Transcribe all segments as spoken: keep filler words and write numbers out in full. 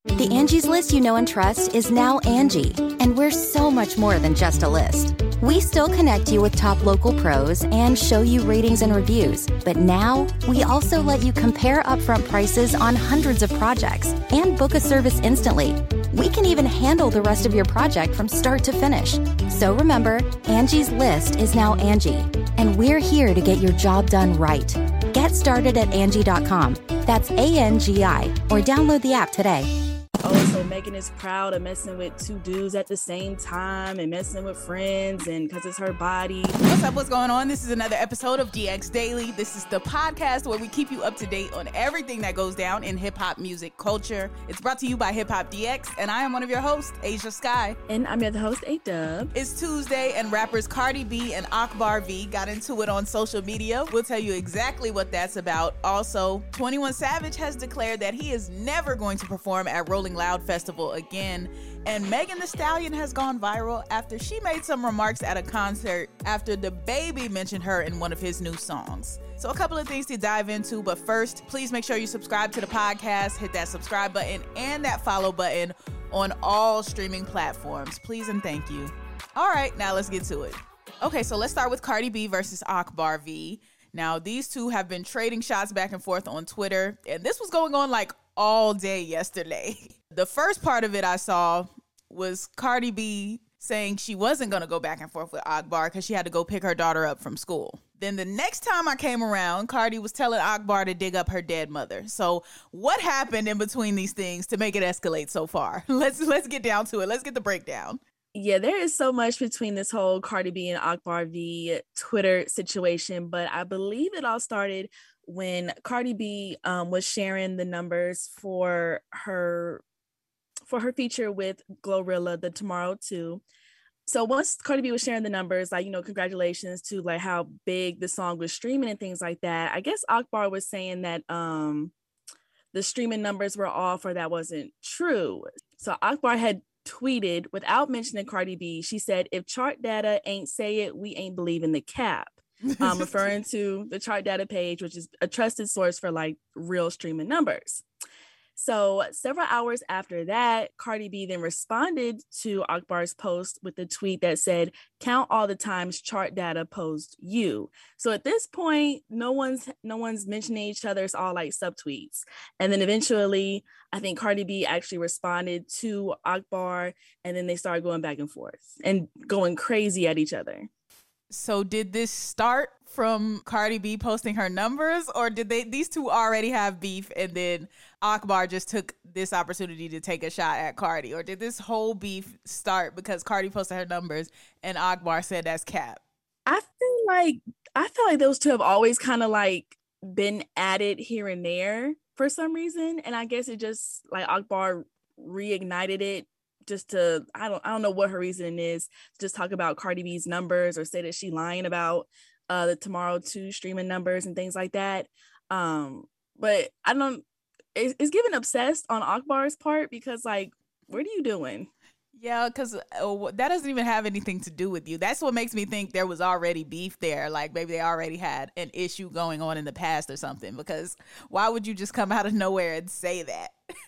The Angie's List you know and trust is now Angie, and we're so much more than just a list. We still connect you with top local pros and show you ratings and reviews, but now we also let you compare upfront prices on hundreds of projects and book a service instantly. We can even handle the rest of your project from start to finish. So remember, Angie's List is now Angie, and we're here to get your job done right. Get started at Angie dot com. That's A N G I, or download the app today. Oh, so Megan is proud of messing with two dudes at the same time and messing with friends, and because it's her body. What's up? What's going on? This is another episode of D X Daily. This is the podcast where we keep you up to date on everything that goes down in hip-hop music culture. It's brought to you by Hip Hop D X, and I am one of your hosts, Asia Sky. And I'm your other host, A-Dub. It's Tuesday, and rappers Cardi B and Akbar V got into it on social media. We'll tell you exactly what that's about. Also, twenty-one Savage has declared that he is never going to perform at Rolling Loud Festival again, and Megan Thee Stallion has gone viral after she made some remarks at a concert after DaBaby mentioned her in one of his new songs. So a couple of things to dive into, but first, please make sure you subscribe to the podcast, hit that subscribe button and that follow button on all streaming platforms. Please and thank you. All right, now let's get to it. Okay, so let's start with Cardi B versus Akbar V. Now, these two have been trading shots back and forth on Twitter, and this was going on like all day yesterday. The first part of it I saw was Cardi B saying she wasn't going to go back and forth with Akbar because she had to go pick her daughter up from school. Then the next time I came around, Cardi was telling Akbar to dig up her dead mother. So what happened in between these things to make it escalate so far? Let's let's get down to it. Let's get the breakdown. Yeah, there is so much between this whole Cardi B and Akbar V Twitter situation, but I believe it all started when Cardi B um, was sharing the numbers for her for her feature with Glorilla, the Tomorrow two. So once Cardi B was sharing the numbers, like, you know, congratulations to like how big the song was streaming and things like that, I guess Akbar was saying that um, the streaming numbers were off or that wasn't true. So Akbar had tweeted, without mentioning Cardi B, she said, "If chart data ain't say it, we ain't believing the cap." um, referring to the chart data page, which is a trusted source for like real streaming numbers. So several hours after that, Cardi B then responded to Akbar's post with a tweet that said, "Count all the times chart data posed you." So at this point, no one's no one's mentioning each other. It's all like subtweets. And then eventually, I think Cardi B actually responded to Akbar, and then they started going back and forth and going crazy at each other. So did this start from Cardi B posting her numbers, or did they these two already have beef and then Akbar just took this opportunity to take a shot at Cardi? Or did this whole beef start because Cardi posted her numbers and Akbar said that's cap? I feel like I feel like those two have always kind of like been at it here and there for some reason, and I guess it just like Akbar reignited it just to, I don't I don't know what her reason is, just talk about Cardi B's numbers or say that she lying about uh, the Tomorrow two streaming numbers and things like that. Um, but I don't, it's, it's given obsessed on Akbar's part because like, what are you doing? Yeah, because uh, that doesn't even have anything to do with you. That's what makes me think there was already beef there. Like maybe they already had an issue going on in the past or something, because why would you just come out of nowhere and say that?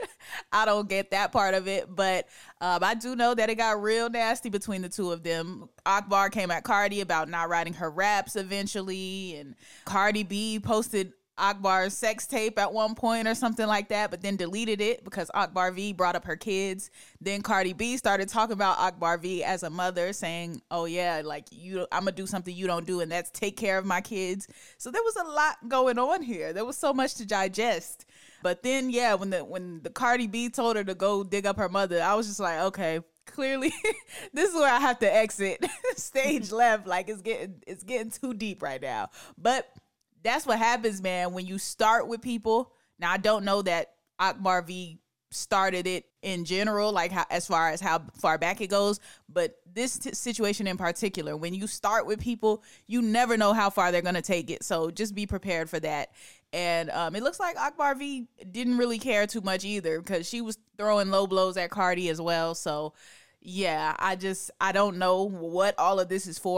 I don't get that part of it, but um, I do know that it got real nasty between the two of them. Akbar came at Cardi about not writing her raps eventually, and Cardi B posted Akbar's sex tape at one point or something like that, but then deleted it because Akbar V brought up her kids. Then Cardi B started talking about Akbar V as a mother, saying, "Oh yeah, like you, I'm gonna do something you don't do, and that's take care of my kids." So there was a lot going on here. There was so much to digest. But then, yeah, when the when the Cardi B told her to go dig up her mother, I was just like, okay, clearly this is where I have to exit stage left. Like it's getting it's getting too deep right now. But that's what happens, man, when you start with people. Now, I don't know that Akbar V started it in general, like how, as far as how far back it goes. But this t- situation in particular, when you start with people, you never know how far they're going to take it. So just be prepared for that. And um, it looks like Akbar V didn't really care too much either, because she was throwing low blows at Cardi as well. So yeah, I just, I don't know what all of this is for.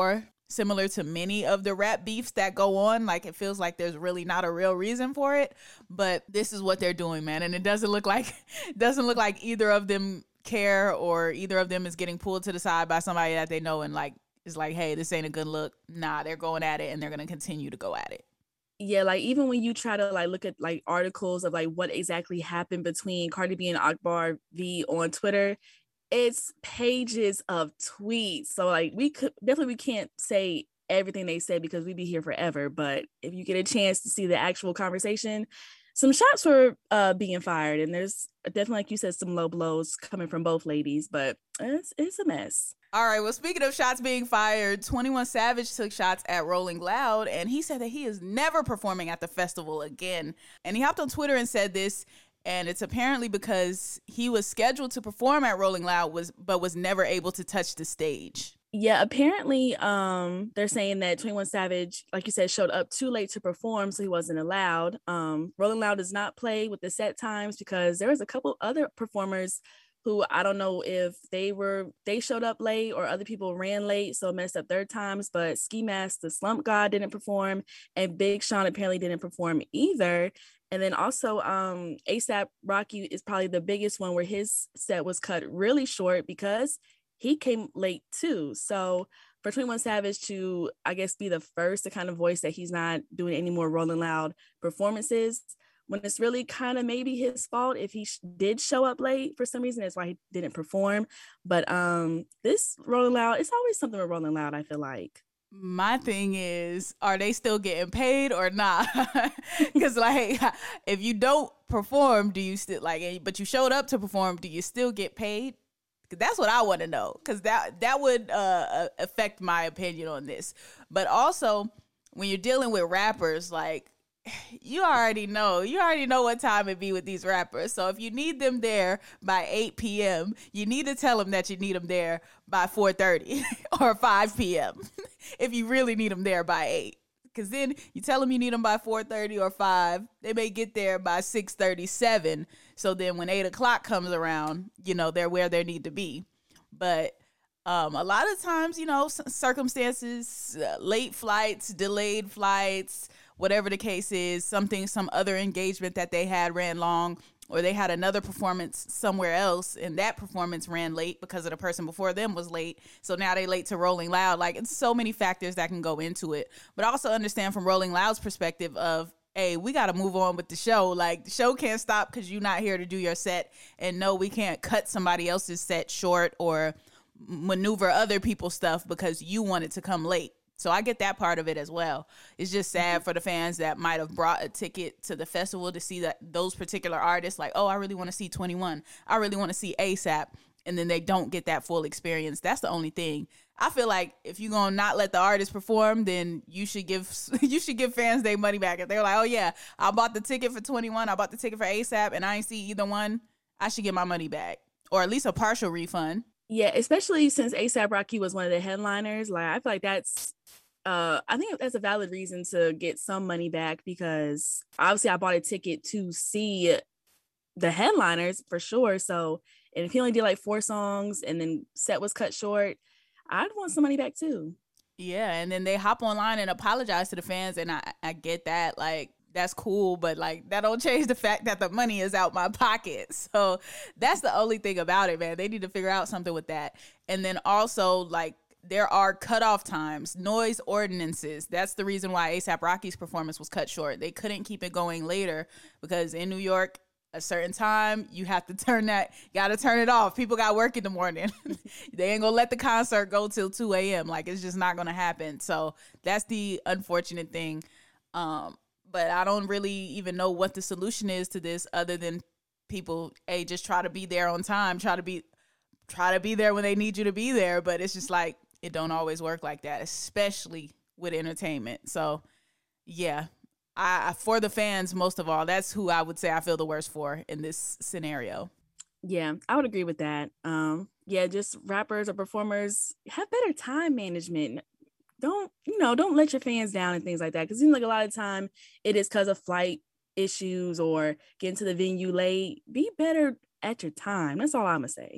similar to many of the rap beefs that go on. Like, it feels like there's really not a real reason for it, but this is what they're doing, man. And it doesn't look like doesn't look like either of them care, or either of them is getting pulled to the side by somebody that they know and like is like, hey, this ain't a good look. Nah, they're going at it, and they're gonna continue to go at it. Yeah, like even when you try to like look at like articles of like what exactly happened between Cardi B and Akbar V on Twitter, it's pages of tweets. So like we could definitely we can't say everything they say because we'd be here forever. But if you get a chance to see the actual conversation, some shots were uh, being fired, and there's definitely, like you said, some low blows coming from both ladies. But it's it's a mess. All right, well, speaking of shots being fired, twenty-one Savage took shots at Rolling Loud, and he said that he is never performing at the festival again. And he hopped on Twitter and said this, and it's apparently because he was scheduled to perform at Rolling Loud, was but was never able to touch the stage. Yeah, apparently um, they're saying that twenty-one Savage, like you said, showed up too late to perform, so he wasn't allowed. Um, Rolling Loud does not play with the set times because there was a couple other performers who I don't know if they were, they showed up late or other people ran late, so it messed up their times. But Ski Mask, the Slump God, didn't perform, and Big Sean apparently didn't perform either. And then also um, A$AP Rocky is probably the biggest one where his set was cut really short because he came late too. So for twenty-one Savage to, I guess, be the first to kind of voice that he's not doing any more Rolling Loud performances, when it's really kind of maybe his fault if he sh- did show up late for some reason, that's why he didn't perform. But um, this Rolling Loud, it's always something with Rolling Loud, I feel like. My thing is, are they still getting paid or not? Because like, if you don't perform, do you still like, but you showed up to perform, do you still get paid? That's what I want to know, because that that would uh, affect my opinion on this. But also, when you're dealing with rappers, like, you already know, you already know what time it be with these rappers. So if you need them there by eight p.m., you need to tell them that you need them there by four thirty or five p.m. if you really need them there by eight. Because then you tell them you need them by four thirty or five, they may get there by six thirty-seven. So then when eight o'clock comes around, you know, they're where they need to be. But um, a lot of times, you know, circumstances, uh, late flights, delayed flights, whatever the case is, something, some other engagement that they had ran long, or they had another performance somewhere else and that performance ran late because of the person before them was late. So now they late to Rolling Loud. Like, it's so many factors that can go into it. But also understand from Rolling Loud's perspective of, hey, we got to move on with the show. Like, the show can't stop because you're not here to do your set. And no, we can't cut somebody else's set short or maneuver other people's stuff because you wanted to come late. So I get that part of it as well. It's just sad for the fans that might have brought a ticket to the festival to see that those particular artists, like, oh, I really want to see twenty-one. I really want to see A$AP. And then they don't get that full experience. That's the only thing. I feel like if you're going to not let the artist perform, then you should give you should give fans their money back. If they're like, oh, yeah, I bought the ticket for twenty-one, I bought the ticket for A$AP, and I ain't see either one, I should get my money back. Or at least a partial refund. Yeah, especially since A$AP Rocky was one of the headliners. Like, I feel like that's, uh, I think that's a valid reason to get some money back, because obviously I bought a ticket to see the headliners for sure. So, and if he only did like four songs and then set was cut short, I'd want some money back too. Yeah, and then they hop online and apologize to the fans, and I, I get that. Like, that's cool, but like, that don't change the fact that the money is out my pocket. So that's the only thing about it, man. They need to figure out something with that. And then also, like, there are cutoff times, noise ordinances. That's the reason why A$AP Rocky's performance was cut short. They couldn't keep it going later because in New York, a certain time, you have to turn that, got to turn it off. People got work in the morning. They ain't gonna let the concert go till two a.m. Like, it's just not gonna happen. So that's the unfortunate thing. Um, but I don't really even know what the solution is to this other than people, hey, just try to be there on time. Try to be, try to be there when they need you to be there. But it's just like, it don't always work like that, especially with entertainment. So yeah, I, for the fans, most of all, that's who I would say I feel the worst for in this scenario. Yeah, I would agree with that. Um, yeah, just rappers or performers, have better time management. Don't, you know, don't let your fans down and things like that. Because it seems like a lot of time it is because of flight issues or getting to the venue late. Be better at your time. That's all I'm going to say.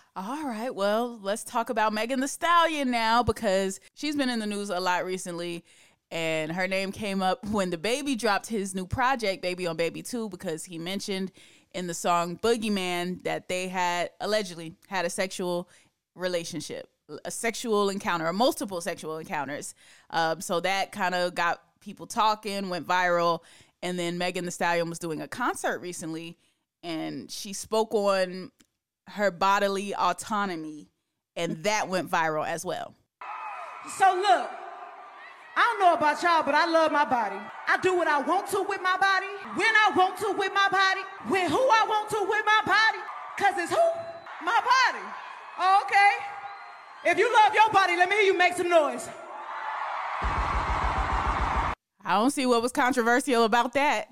All right, well, let's talk about Megan Thee Stallion now, because she's been in the news a lot recently, and her name came up when DaBaby dropped his new project, Baby on Baby two, because he mentioned in the song Boogeyman that they had allegedly had a sexual relationship, a sexual encounter, or multiple sexual encounters. Um, so that kind of got people talking, went viral. And then Megan Thee Stallion was doing a concert recently, and she spoke on her bodily autonomy, and that went viral as well. So look, I don't know about y'all, but I love my body. I do what I want to with my body, when I want to with my body, with who I want to with my body, because it's who? My body. Oh, okay. If you love your body, let me hear you make some noise. I don't see what was controversial about that.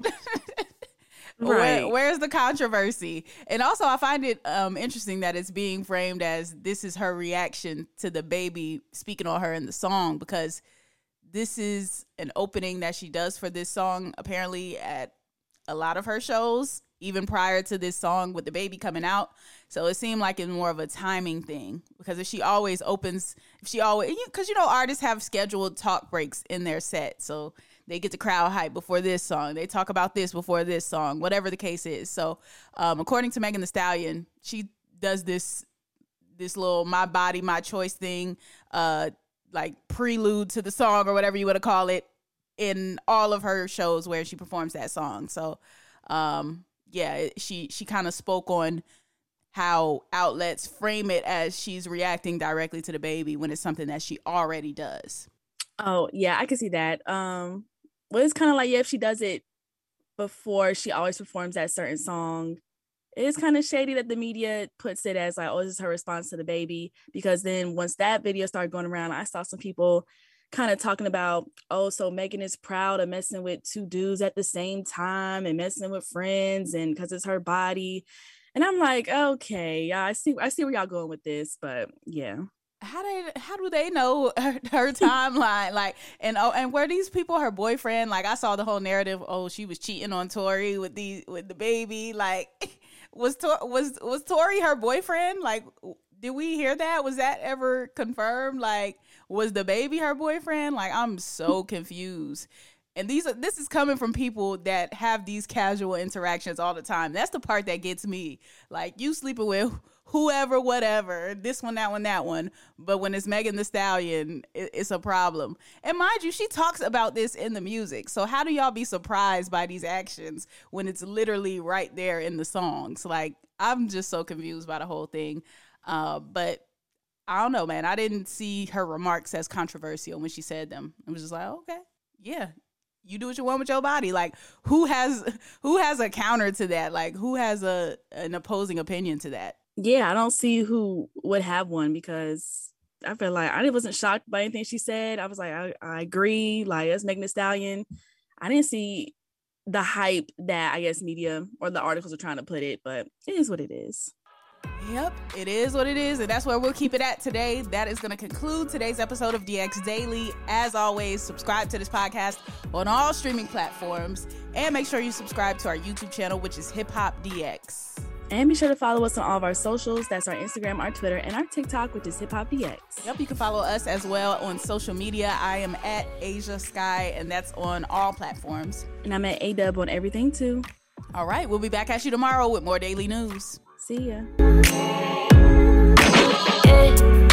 Right. Where, where's the controversy? And also, I find it um, interesting that it's being framed as this is her reaction to DaBaby speaking on her in the song, because this is an opening that she does for this song, apparently at a lot of her shows, even prior to this song with DaBaby coming out. So it seemed like it's more of a timing thing, because if she always opens, if she always, because you know, artists have scheduled talk breaks in their set. So they get the crowd hype before this song. They talk about this before this song, whatever the case is. So um, according to Megan Thee Stallion, she does this, this little my body, my choice thing, uh, like prelude to the song or whatever you want to call it, in all of her shows where she performs that song. So um, yeah, she, she kind of spoke on how outlets frame it as she's reacting directly to DaBaby when it's something that she already does. Oh, yeah, I can see that. Um, well, it's kind of like, yeah, if she does it before she always performs that certain song, it's kind of shady that the media puts it as like, oh, this is her response to DaBaby. Because then once that video started going around, I saw some people kind of talking about, oh, so Megan is proud of messing with two dudes at the same time and messing with friends, and because it's her body. And I'm like, okay, yeah, I see, I see where y'all going with this, but yeah. How they how do they know her, her timeline? Like, and oh, and were these people her boyfriend? Like, I saw the whole narrative. Oh, she was cheating on Tory with the with DaBaby. Like, was was was Tory her boyfriend? Like, did we hear that? Was that ever confirmed? Like, was DaBaby her boyfriend? Like, I'm so confused. And these are, this is coming from people that have these casual interactions all the time. That's the part that gets me. Like, you sleeping with whoever, whatever, this one, that one, that one. But when it's Megan Thee Stallion, it, it's a problem. And mind you, she talks about this in the music. So how do y'all be surprised by these actions when it's literally right there in the songs? Like, I'm just so confused by the whole thing. Uh, but I don't know, man. I didn't see her remarks as controversial when she said them. I was just like, okay, yeah. You do what you want with your body. Like, who has who has a counter to that? Like, who has a an opposing opinion to that? Yeah, I don't see who would have one, because I feel like I wasn't shocked by anything she said. I was like, I, I agree. Like, it's Megan Thee Stallion. I didn't see the hype that I guess media or the articles are trying to put it, but it is what it is. Yep, it is what it is, and that's where we'll keep it at today. That is going to conclude today's episode of D X Daily. As always, subscribe to this podcast on all streaming platforms, and make sure you subscribe to our YouTube channel, which is Hip Hop D X. And be sure to follow us on all of our socials. That's our Instagram, our Twitter, and our TikTok, which is Hip Hop D X. Yep, you can follow us as well on social media. I am at Asia Sky, and that's on all platforms. And I'm at A-Dub on everything, too. All right, we'll be back at you tomorrow with more daily news. See ya. Yeah.